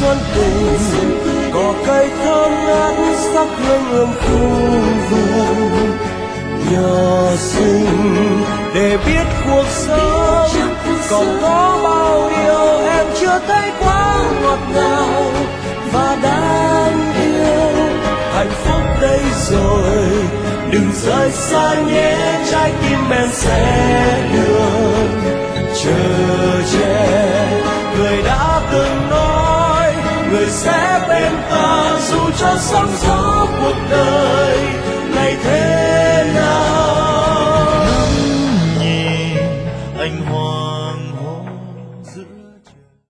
xuân tình, cỏ cây thơm ngát sắc hương ươm khu vườn. Nhỏ xinh để biết cuộc sống còn có bao điều em chưa thấy quá ngọt ngào và đáng yêu. Hạnh phúc đây rồi, đừng rời xa nhé, trái tim em sẽ đường. Chờ che người đã từng nói, người sẽ bên ta dù cho sóng gió cuộc đời.